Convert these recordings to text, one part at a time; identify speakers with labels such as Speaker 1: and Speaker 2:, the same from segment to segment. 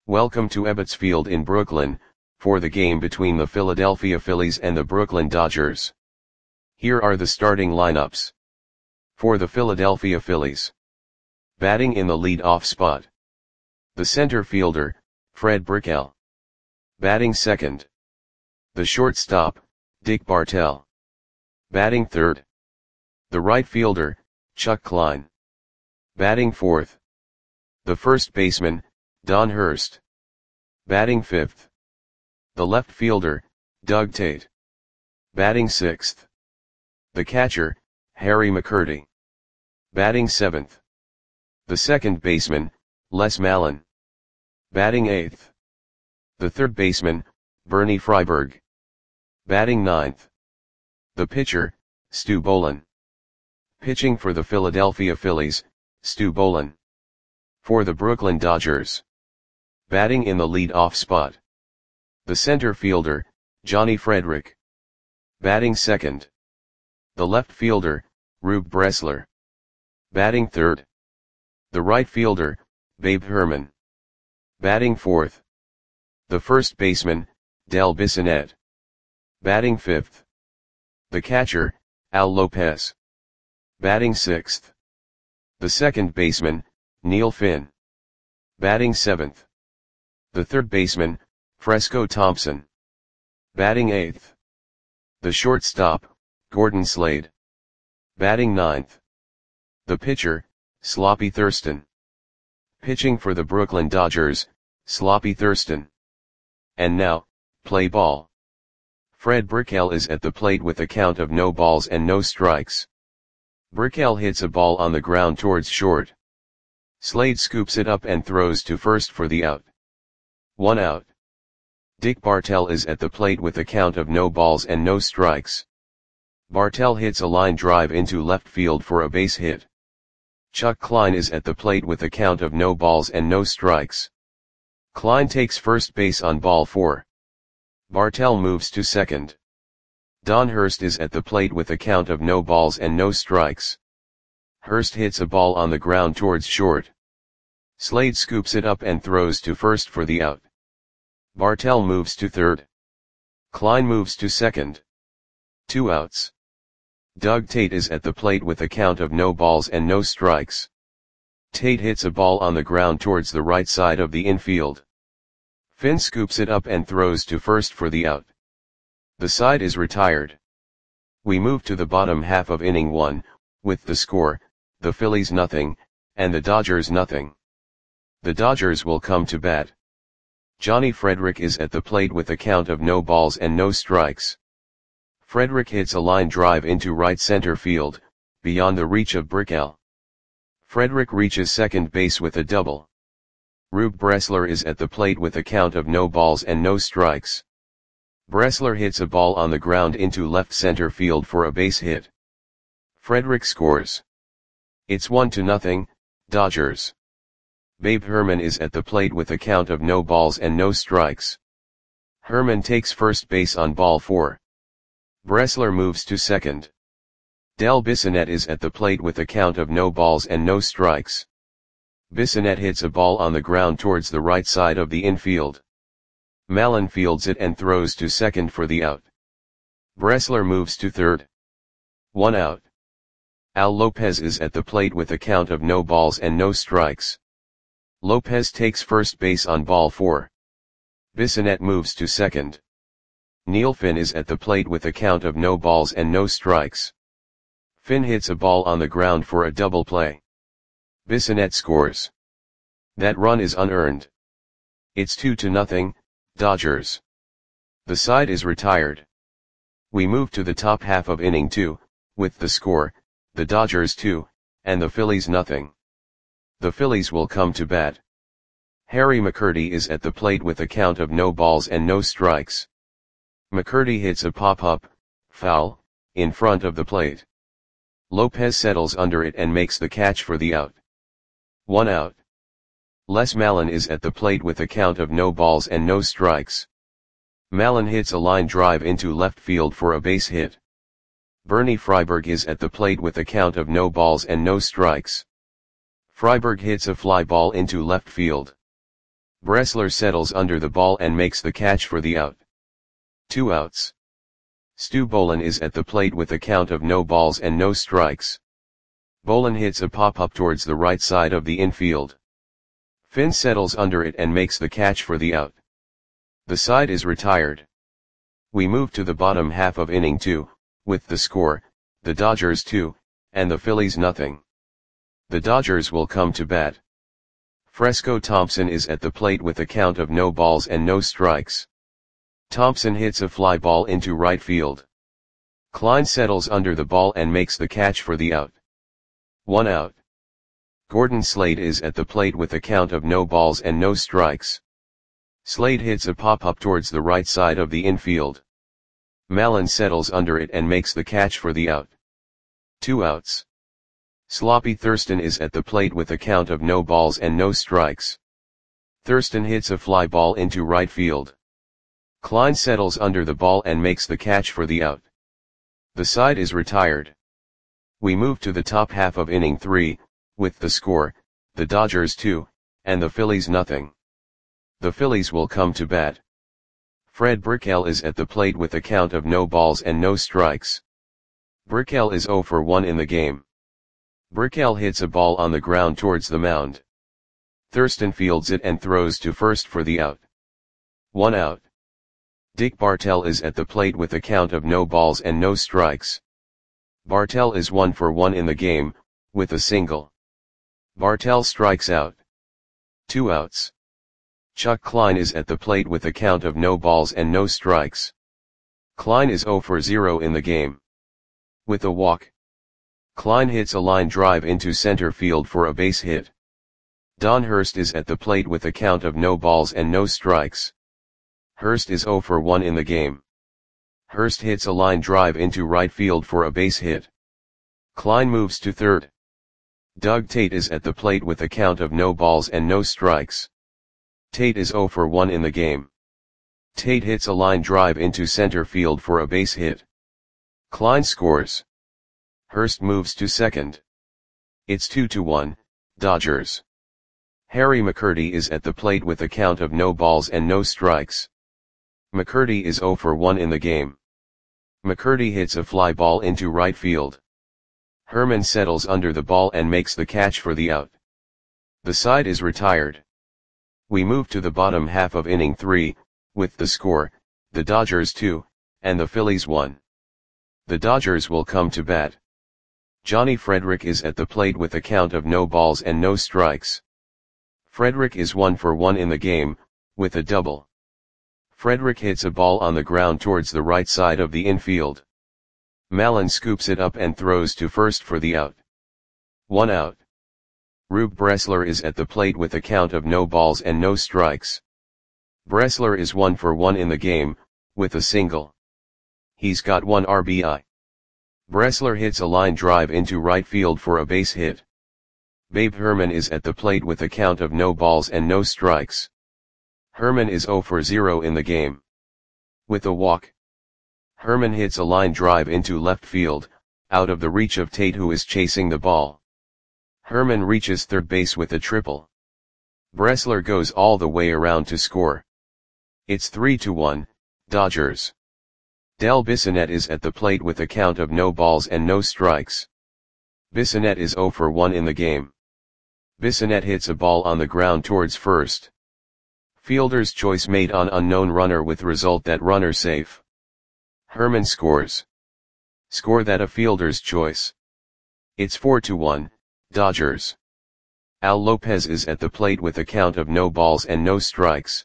Speaker 1: Welcome to Ebbets Field in Brooklyn, for the game between the Philadelphia Phillies and the Brooklyn Dodgers. Here are the starting lineups. For the Philadelphia Phillies. Batting in the lead-off spot. The center fielder, Fred Brickell. Batting second. The shortstop, Dick Bartell. Batting third. The right fielder, Chuck Klein. Batting fourth. The first baseman, Don Hurst. Batting fifth. The left fielder, Doug Tate. Batting sixth. The catcher, Harry McCurdy. Batting seventh. The second baseman, Les Mallon. Batting eighth. The third baseman, Bernie Freiberg. Batting ninth. The pitcher, Stu Bowlen. Pitching for the Philadelphia Phillies, Stu Bowlen. For the Brooklyn Dodgers. Batting in the lead-off spot. The center fielder, Johnny Frederick. Batting second. The left fielder, Rube Bressler. Batting third. The right fielder, Babe Herman. Batting fourth. The first baseman, Del Bissonette. Batting fifth. The catcher, Al Lopez. Batting sixth. The second baseman, Neil Finn. Batting seventh. The third baseman, Fresco Thompson. Batting eighth. The shortstop, Gordon Slade. Batting ninth. The pitcher, Sloppy Thurston. Pitching for the Brooklyn Dodgers, Sloppy Thurston. And now, play ball. Fred Brickell is at the plate with a count of no balls and no strikes. Brickell hits a ball on the ground towards short. Slade scoops it up and throws to first for the out. 1 out. Dick Bartell is at the plate with a count of no balls and no strikes. Bartell hits a line drive into left field for a base hit. Chuck Klein is at the plate with a count of no balls and no strikes. Klein takes first base on ball 4. Bartell moves to second. Don Hurst is at the plate with a count of no balls and no strikes. Hurst hits a ball on the ground towards short. Slade scoops it up and throws to first for the out. Bartell moves to third. Klein moves to second. 2 outs. Doug Tate is at the plate with a count of no balls and no strikes. Tate hits a ball on the ground towards the right side of the infield. Finn scoops it up and throws to first for the out. The side is retired. We move to the bottom half of inning 1, with the score, the Phillies nothing, and the Dodgers nothing. The Dodgers will come to bat. Johnny Frederick is at the plate with a count of no balls and no strikes. Frederick hits a line drive into right center field, beyond the reach of Brickell. Frederick reaches second base with a double. Rube Bressler is at the plate with a count of no balls and no strikes. Bressler hits a ball on the ground into left center field for a base hit. Frederick scores. It's 1-0, Dodgers. Babe Herman is at the plate with a count of no balls and no strikes. Herman takes first base on ball 4. Bressler moves to second. Del Bissonette is at the plate with a count of no balls and no strikes. Bissonette hits a ball on the ground towards the right side of the infield. Mallon fields it and throws to second for the out. Bressler moves to third. 1 out. Al Lopez is at the plate with a count of no balls and no strikes. Lopez takes first base on ball 4. Bissonette moves to second. Neil Finn is at the plate with a count of no balls and no strikes. Finn hits a ball on the ground for a double play. Bissonette scores. That run is unearned. It's 2-0, Dodgers. The side is retired. We move to the top half of inning 2, with the score, the Dodgers 2, and the Phillies nothing. The Phillies will come to bat. Harry McCurdy is at the plate with a count of no balls and no strikes. McCurdy hits a pop-up, foul, in front of the plate. Lopez settles under it and makes the catch for the out. 1 out. Les Mallon is at the plate with a count of no balls and no strikes. Mallon hits a line drive into left field for a base hit. Bernie Freiberg is at the plate with a count of no balls and no strikes. Freiberg hits a fly ball into left field. Bressler settles under the ball and makes the catch for the out. 2 outs. Stu Bolin is at the plate with a count of no balls and no strikes. Bolin hits a pop-up towards the right side of the infield. Finn settles under it and makes the catch for the out. The side is retired. We move to the bottom half of inning 2, with the score, the Dodgers 2, and the Phillies nothing. The Dodgers will come to bat. Fresco Thompson is at the plate with a count of no balls and no strikes. Thompson hits a fly ball into right field. Klein settles under the ball and makes the catch for the out. 1 out. Gordon Slade is at the plate with a count of no balls and no strikes. Slade hits a pop-up towards the right side of the infield. Mallon settles under it and makes the catch for the out. 2 outs. Sloppy Thurston is at the plate with a count of no balls and no strikes. Thurston hits a fly ball into right field. Klein settles under the ball and makes the catch for the out. The side is retired. We move to the top half of inning 3, with the score, the Dodgers 2, and the Phillies nothing. The Phillies will come to bat. Fred Brickell is at the plate with a count of no balls and no strikes. Brickell is 0 for 1 in the game. Brickell hits a ball on the ground towards the mound. Thurston fields it and throws to first for the out. 1 out. Dick Bartell is at the plate with a count of no balls and no strikes. Bartell is 1 for 1 in the game, with a single. Bartell strikes out. 2 outs. Chuck Klein is at the plate with a count of no balls and no strikes. Klein is 0 for 0 in the game. With a walk. Klein hits a line drive into center field for a base hit. Don Hurst is at the plate with a count of no balls and no strikes. Hurst is 0 for 1 in the game. Hurst hits a line drive into right field for a base hit. Klein moves to third. Doug Tate is at the plate with a count of no balls and no strikes. Tate is 0 for 1 in the game. Tate hits a line drive into center field for a base hit. Klein scores. Hurst moves to second. It's 2-1, Dodgers. Harry McCurdy is at the plate with a count of no balls and no strikes. McCurdy is 0 for 1 in the game. McCurdy hits a fly ball into right field. Herman settles under the ball and makes the catch for the out. The side is retired. We move to the bottom half of inning 3, with the score, the Dodgers 2, and the Phillies 1. The Dodgers will come to bat. Johnny Frederick is at the plate with a count of no balls and no strikes. Frederick is 1 for 1 in the game, with a double. Frederick hits a ball on the ground towards the right side of the infield. Mallon scoops it up and throws to first for the out. 1 out. Rube Bressler is at the plate with a count of no balls and no strikes. Bressler is 1 for 1 in the game, with a single. He's got 1 RBI. Bressler hits a line drive into right field for a base hit. Babe Herman is at the plate with a count of no balls and no strikes. Herman is 0 for 0 in the game. With a walk. Herman hits a line drive into left field, out of the reach of Tate who is chasing the ball. Herman reaches third base with a triple. Bressler goes all the way around to score. It's 3-1, Dodgers. Del Bissonette is at the plate with a count of no balls and no strikes. Bissonette is 0 for 1 in the game. Bissonette hits a ball on the ground towards first. Fielder's choice made on unknown runner with result that runner safe. Herman scores. Score that a fielder's choice. It's 4-1, Dodgers. Al Lopez is at the plate with a count of no balls and no strikes.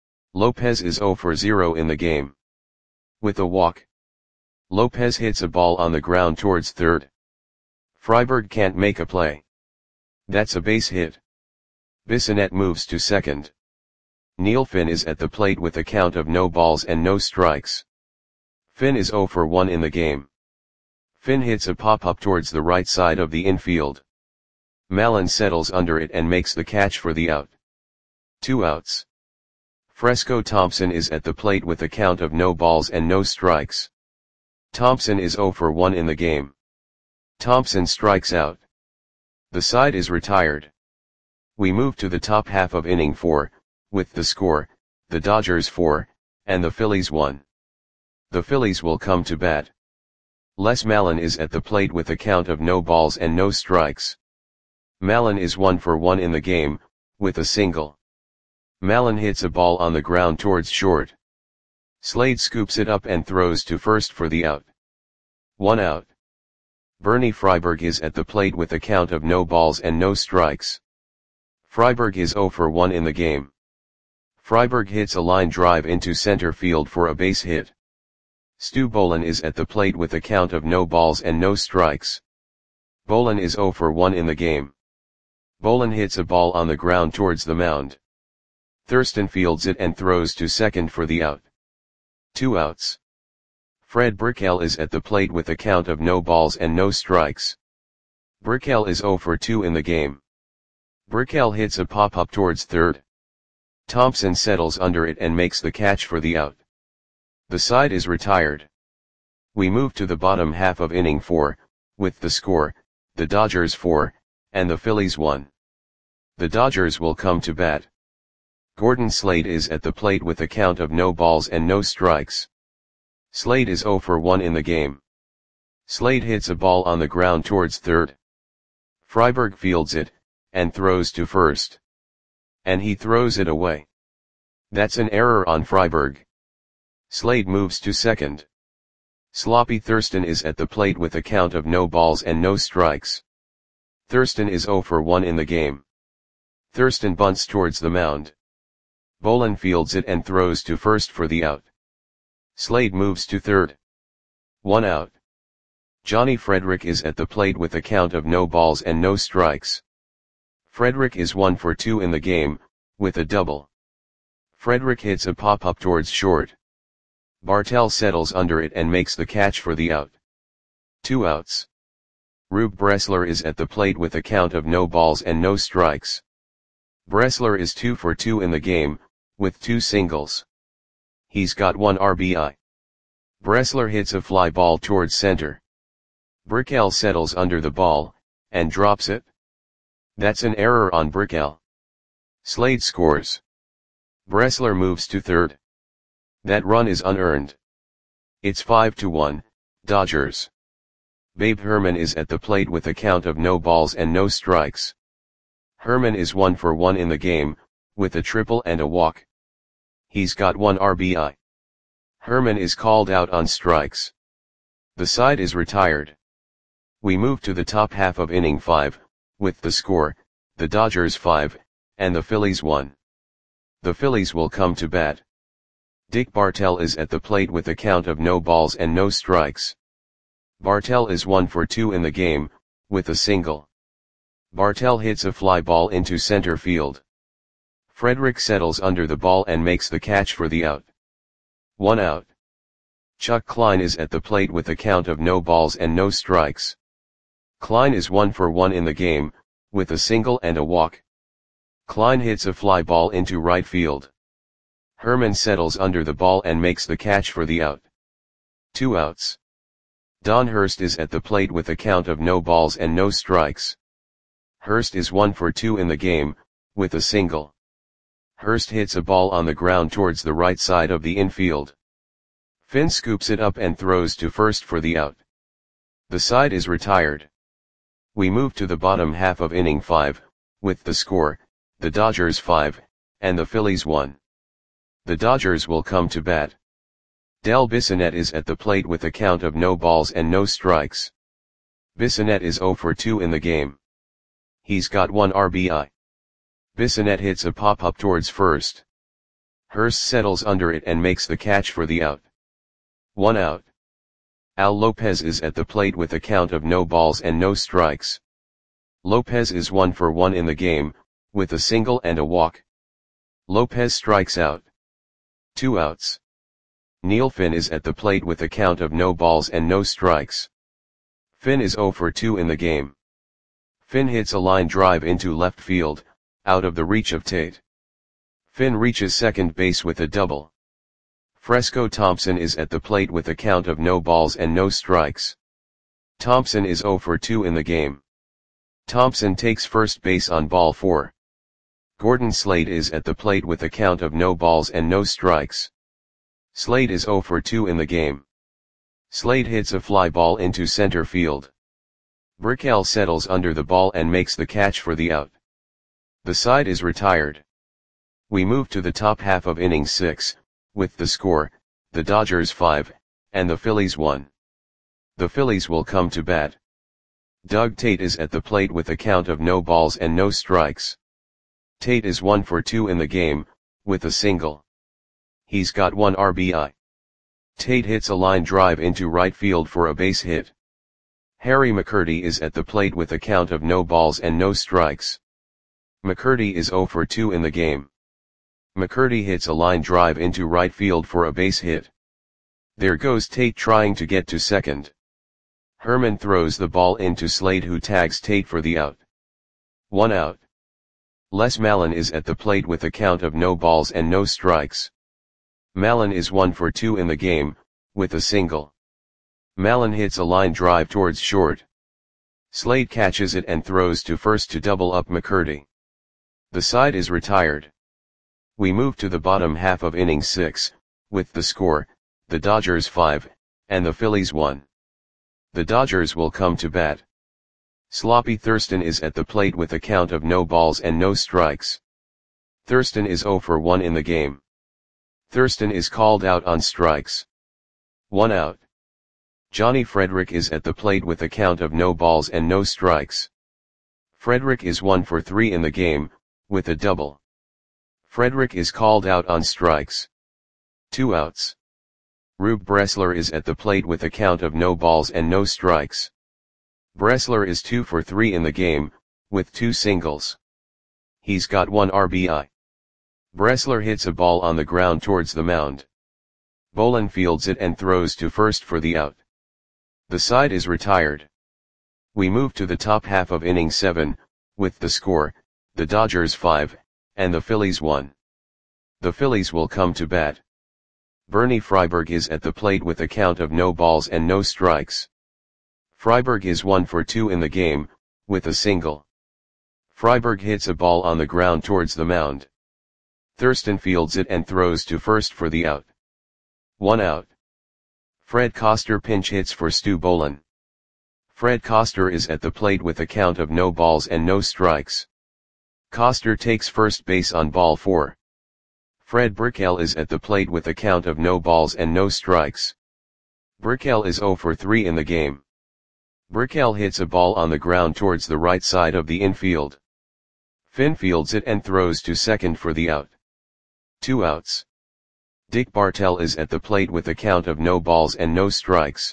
Speaker 1: Lopez is 0 for 0 in the game. With a walk. Lopez hits a ball on the ground towards third. Freiberg can't make a play. That's a base hit. Bissonette moves to second. Neil Finn is at the plate with a count of no balls and no strikes. Finn is 0 for 1 in the game. Finn hits a pop-up towards the right side of the infield. Mallon settles under it and makes the catch for the out. 2 outs. Fresco Thompson is at the plate with a count of no balls and no strikes. Thompson is 0 for 1 in the game. Thompson strikes out. The side is retired. We move to the top half of inning 4, with the score, the Dodgers 4, and the Phillies 1. The Phillies will come to bat. Les Mallon is at the plate with a count of no balls and no strikes. Mallon is 1 for 1 in the game, with a single. Mallon hits a ball on the ground towards short. Slade scoops it up and throws to first for the out. 1 out. Bernie Freiberg is at the plate with a count of no balls and no strikes. Freiberg is 0 for 1 in the game. Freiberg hits a line drive into center field for a base hit. Stu Bolin is at the plate with a count of no balls and no strikes. Bolin is 0 for 1 in the game. Bolin hits a ball on the ground towards the mound. Thurston fields it and throws to second for the out. 2 outs. Fred Brickell is at the plate with a count of no balls and no strikes. Brickell is 0 for 2 in the game. Brickell hits a pop-up towards third. Thompson settles under it and makes the catch for the out. The side is retired. We move to the bottom half of inning 4, with the score, the Dodgers 4, and the Phillies 1. The Dodgers will come to bat. Gordon Slade is at the plate with a count of no balls and no strikes. Slade is 0 for 1 in the game. Slade hits a ball on the ground towards third. Freiberg fields it, and throws to first. And he throws it away. That's an error on Freiberg. Slade moves to second. Sloppy Thurston is at the plate with a count of no balls and no strikes. Thurston is 0 for 1 in the game. Thurston bunts towards the mound. Bolin fields it and throws to first for the out. Slade moves to third. 1 out. Johnny Frederick is at the plate with a count of no balls and no strikes. Frederick is 1 for 2 in the game, with a double. Frederick hits a pop-up towards short. Bartell settles under it and makes the catch for the out. 2 outs. Rube Bressler is at the plate with a count of no balls and no strikes. Bressler is 2 for 2 in the game, with 2 singles. He's got 1 RBI. Bressler hits a fly ball towards center. Brickell settles under the ball, and drops it. That's an error on Brickell. Slade scores. Bressler moves to third. That run is unearned. It's 5-1, Dodgers. Babe Herman is at the plate with a count of no balls and no strikes. Herman is 1 for 1 in the game, with a triple and a walk. He's got 1 RBI. Herman is called out on strikes. The side is retired. We move to the top half of inning 5, with the score, the Dodgers 5, and the Phillies 1. The Phillies will come to bat. Dick Bartell is at the plate with a count of no balls and no strikes. Bartell is 1 for 2 in the game, with a single. Bartell hits a fly ball into center field. Frederick settles under the ball and makes the catch for the out. 1 out. Chuck Klein is at the plate with a count of no balls and no strikes. Klein is 1 for 1 in the game, with a single and a walk. Klein hits a fly ball into right field. Herman settles under the ball and makes the catch for the out. 2 outs. Don Hurst is at the plate with a count of no balls and no strikes. Hurst is 1 for 2 in the game, with a single. Hurst hits a ball on the ground towards the right side of the infield. Finn scoops it up and throws to first for the out. The side is retired. We move to the bottom half of inning 5, with the score, the Dodgers 5, and the Phillies 1. The Dodgers will come to bat. Del Bissonette is at the plate with a count of no balls and no strikes. Bissonette is 0 for 2 in the game. He's got 1 RBI. Bissonette hits a pop-up towards first. Hurst settles under it and makes the catch for the out. 1 out. Al Lopez is at the plate with a count of no balls and no strikes. Lopez is 1 for 1 in the game, with a single and a walk. Lopez strikes out. 2 outs. Neil Finn is at the plate with a count of no balls and no strikes. Finn is 0 for 2 in the game. Finn hits a line drive into left field, out of the reach of Tate. Finn reaches second base with a double. Fresco Thompson is at the plate with a count of no balls and no strikes. Thompson is 0 for 2 in the game. Thompson takes first base on ball 4. Gordon Slade is at the plate with a count of no balls and no strikes. Slade is 0 for 2 in the game. Slade hits a fly ball into center field. Brickell settles under the ball and makes the catch for the out. The side is retired. We move to the top half of inning 6, with the score, the Dodgers 5, and the Phillies 1. The Phillies will come to bat. Doug Tate is at the plate with a count of no balls and no strikes. Tate is 1 for 2 in the game, with a single. He's got 1 RBI. Tate hits a line drive into right field for a base hit. Harry McCurdy is at the plate with a count of no balls and no strikes. McCurdy is 0 for 2 in the game. McCurdy hits a line drive into right field for a base hit. There goes Tate trying to get to second. Herman throws the ball into Slade, who tags Tate for the out. 1 out. Les Mallon is at the plate with a count of no balls and no strikes. Mallon is 1 for 2 in the game, with a single. Mallon hits a line drive towards short. Slade catches it and throws to first to double up McCurdy. The side is retired. We move to the bottom half of inning 6, with the score, the Dodgers 5, and the Phillies 1. The Dodgers will come to bat. Sloppy Thurston is at the plate with a count of no balls and no strikes. Thurston is 0 for 1 in the game. Thurston is called out on strikes. 1 out. Johnny Frederick is at the plate with a count of no balls and no strikes. Frederick is 1 for 3 in the game, with a double. Frederick is called out on strikes. 2 outs. Rube Bressler is at the plate with a count of no balls and no strikes. Bressler is 2 for 3 in the game, with 2 singles. He's got 1 RBI. Bressler hits a ball on the ground towards the mound. Bolin fields it and throws to first for the out. The side is retired. We move to the top half of inning 7, with the score, the Dodgers 5, and the Phillies 1. The Phillies will come to bat. Bernie Freiberg is at the plate with a count of no balls and no strikes. Freiberg is 1 for 2 in the game, with a single. Freiberg hits a ball on the ground towards the mound. Thurston fields it and throws to first for the out. 1 out. Fred Koster pinch hits for Stu Bolin. Fred Koster is at the plate with a count of no balls and no strikes. Koster takes first base on ball 4. Fred Brickell is at the plate with a count of no balls and no strikes. Brickell is 0 for 3 in the game. Brickell hits a ball on the ground towards the right side of the infield. Finn fields it and throws to second for the out. 2 outs. Dick Bartell is at the plate with a count of no balls and no strikes.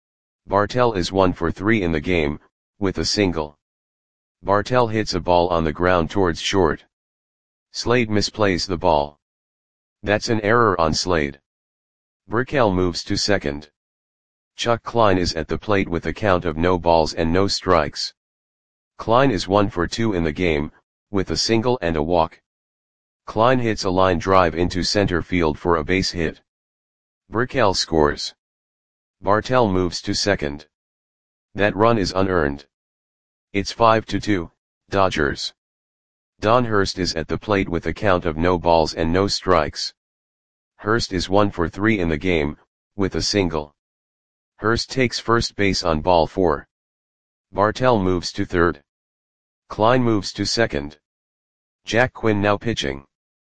Speaker 1: Bartell is 1 for 3 in the game, with a single. Bartell hits a ball on the ground towards short. Slade misplays the ball. That's an error on Slade. Brickell moves to second. Chuck Klein is at the plate with a count of no balls and no strikes. Klein is 1 for 2 in the game, with a single and a walk. Klein hits a line drive into center field for a base hit. Brickell scores. Bartell moves to second. That run is unearned. It's 5-2, Dodgers. Don Hurst is at the plate with a count of no balls and no strikes. Hurst is 1 for 3 in the game, with a single. Hurst takes first base on ball 4. Bartell moves to third. Klein moves to second. Jack Quinn now pitching.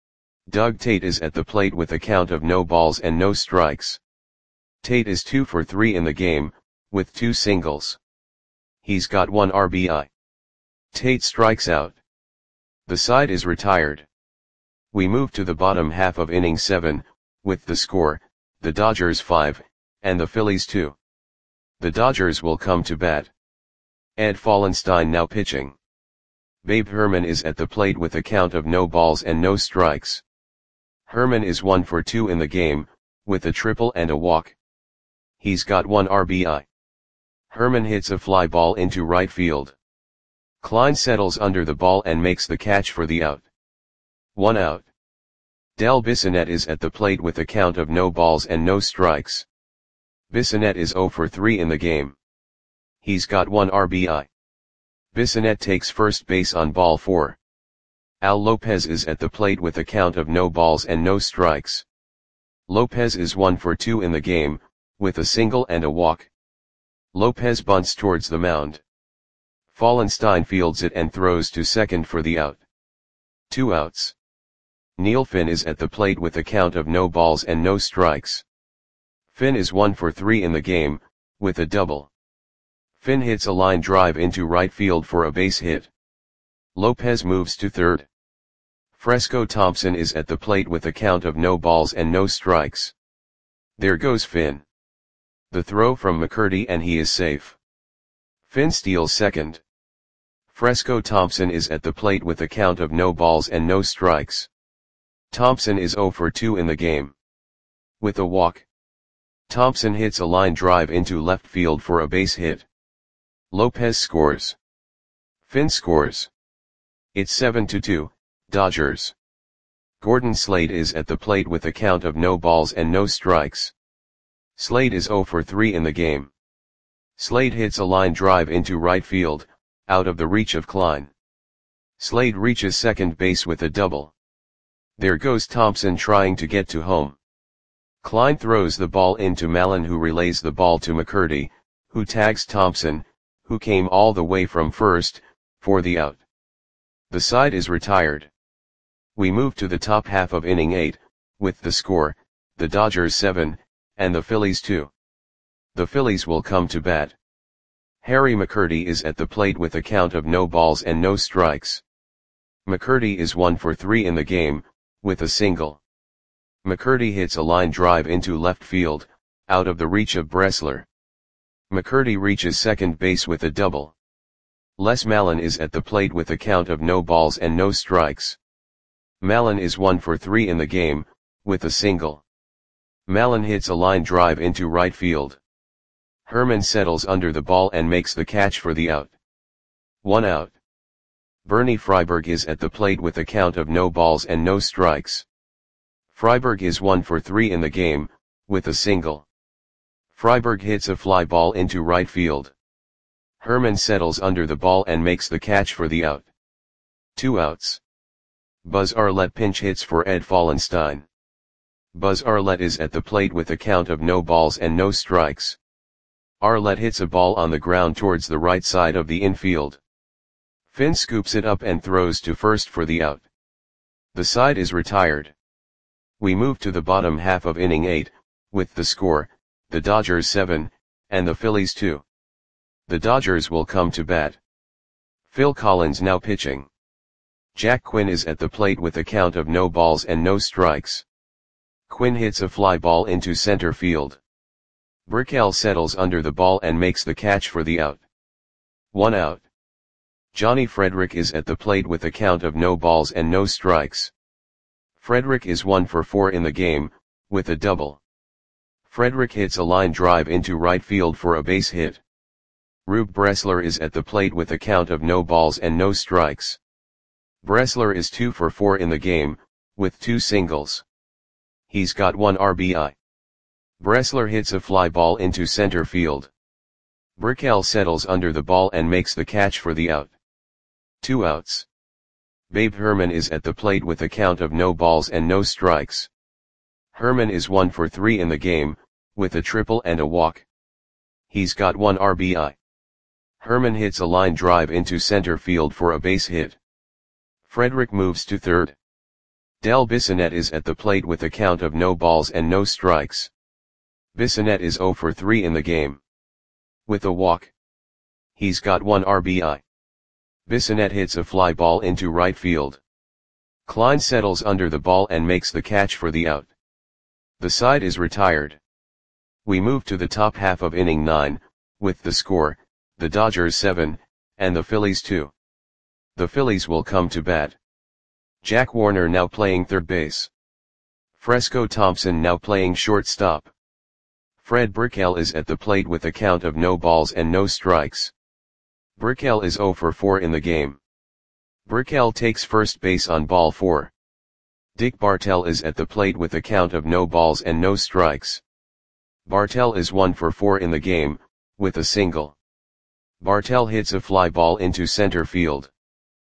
Speaker 1: Doug Tate is at the plate with a count of no balls and no strikes. Tate is 2 for 3 in the game, with 2 singles. He's got 1 RBI. Tate strikes out. The side is retired. We move to the bottom half of inning 7, with the score, the Dodgers 5, and the Phillies 2. The Dodgers will come to bat. Ed Fallenstein now pitching. Babe Herman is at the plate with a count of no balls and no strikes. Herman is 1 for 2 in the game, with a triple and a walk. He's got 1 RBI. Herman hits a fly ball into right field. Klein settles under the ball and makes the catch for the out. 1 out. Del Bissonette is at the plate with a count of no balls and no strikes. Bissonette is 0 for 3 in the game. He's got 1 RBI. Bissonette takes first base on ball 4. Al Lopez is at the plate with a count of no balls and no strikes. Lopez is 1 for 2 in the game, with a single and a walk. Lopez bunts towards the mound. Fallenstein fields it and throws to second for the out. 2 outs. Neil Finn is at the plate with a count of no balls and no strikes. Finn is 1 for 3 in the game, with a double. Finn hits a line drive into right field for a base hit. Lopez moves to third. Fresco Thompson is at the plate with a count of no balls and no strikes. There goes Finn. The throw from McCurdy and he is safe. Finn steals second. Fresco Thompson is at the plate with a count of no balls and no strikes. Thompson is 0 for 2 in the game. With a walk. Thompson hits a line drive into left field for a base hit. Lopez scores. Finn scores. It's 7-2, Dodgers. Gordon Slade is at the plate with a count of no balls and no strikes. Slade is 0 for 3 in the game. Slade hits a line drive into right field, out of the reach of Klein. Slade reaches second base with a double. There goes Thompson trying to get to home. Klein throws the ball into Mallon, who relays the ball to McCurdy, who tags Thompson, who came all the way from first, for the out. The side is retired. We move to the top half of inning 8, with the score, the Dodgers 7, and the Phillies 2. The Phillies will come to bat. Harry McCurdy is at the plate with a count of no balls and no strikes. McCurdy is 1 for 3 in the game, with a single. McCurdy hits a line drive into left field, out of the reach of Bressler. McCurdy reaches second base with a double. Les Mallon is at the plate with a count of no balls and no strikes. Mallon is 1 for 3 in the game, with a single. Mallon hits a line drive into right field. Herman settles under the ball and makes the catch for the out. 1 out. Bernie Freiberg is at the plate with a count of no balls and no strikes. Freiberg is 1 for 3 in the game, with a single. Freiberg hits a fly ball into right field. Herman settles under the ball and makes the catch for the out. 2 outs. Buzz Arlett pinch hits for Ed Fallenstein. Buzz Arlett is at the plate with a count of no balls and no strikes. Arlett hits a ball on the ground towards the right side of the infield. Finn scoops it up and throws to first for the out. The side is retired. We move to the bottom half of inning 8, with the score, the Dodgers 7, and the Phillies 2. The Dodgers will come to bat. Phil Collins now pitching. Jack Quinn is at the plate with a count of no balls and no strikes. Quinn hits a fly ball into center field. Brickell settles under the ball and makes the catch for the out. 1 out. Johnny Frederick is at the plate with a count of no balls and no strikes. Frederick is 1 for 4 in the game, with a double. Frederick hits a line drive into right field for a base hit. Rube Bressler is at the plate with a count of no balls and no strikes. Bressler is 2 for 4 in the game, with 2 singles. He's got 1 RBI. Bressler hits a fly ball into center field. Brickell settles under the ball and makes the catch for the out. 2 outs. Babe Herman is at the plate with a count of no balls and no strikes. Herman is 1 for 3 in the game, with a triple and a walk. He's got 1 RBI. Herman hits a line drive into center field for a base hit. Frederick moves to third. Del Bissonette is at the plate with a count of no balls and no strikes. Bissonette is 0 for 3 in the game. With a walk. He's got 1 RBI. Bissonette hits a fly ball into right field. Klein settles under the ball and makes the catch for the out. The side is retired. We move to the top half of inning 9, with the score, the Dodgers 7, and the Phillies 2. The Phillies will come to bat. Jack Warner now playing third base. Fresco Thompson now playing shortstop. Fred Brickell is at the plate with a count of no balls and no strikes. Brickell is 0 for 4 in the game. Brickell takes first base on ball 4. Dick Bartell is at the plate with a count of no balls and no strikes. Bartell is 1 for 4 in the game, with a single. Bartell hits a fly ball into center field.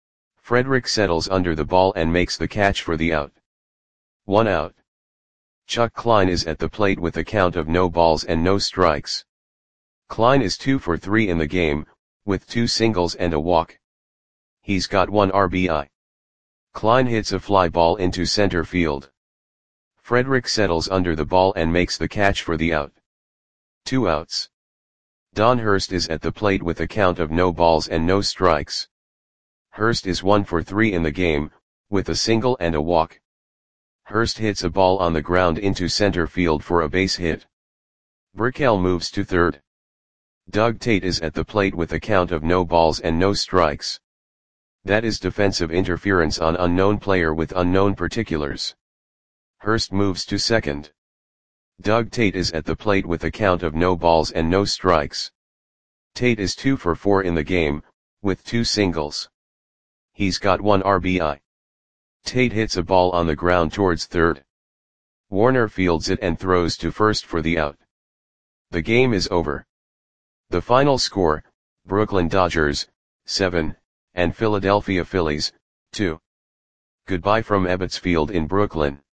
Speaker 1: Frederick settles under the ball and makes the catch for the out. 1 out. Chuck Klein is at the plate with a count of no balls and no strikes. Klein is 2 for 3 in the game, with 2 singles and a walk. He's got 1 RBI. Klein hits a fly ball into center field. Frederick settles under the ball and makes the catch for the out. 2 outs. Don Hurst is at the plate with a count of no balls and no strikes. Hurst is 1 for 3 in the game, with a single and a walk. Hurst hits a ball on the ground into center field for a base hit. Burkell moves to third. Doug Tate is at the plate with a count of no balls and no strikes. That is defensive interference on unknown player with unknown particulars. Hurst moves to second. Doug Tate is at the plate with a count of no balls and no strikes. Tate is 2 for 4 in the game, with 2 singles. He's got 1 RBI. Tate hits a ball on the ground towards third. Warner fields it and throws to first for the out. The game is over. The final score, Brooklyn Dodgers, 7, and Philadelphia Phillies, 2. Goodbye from Ebbets Field in Brooklyn.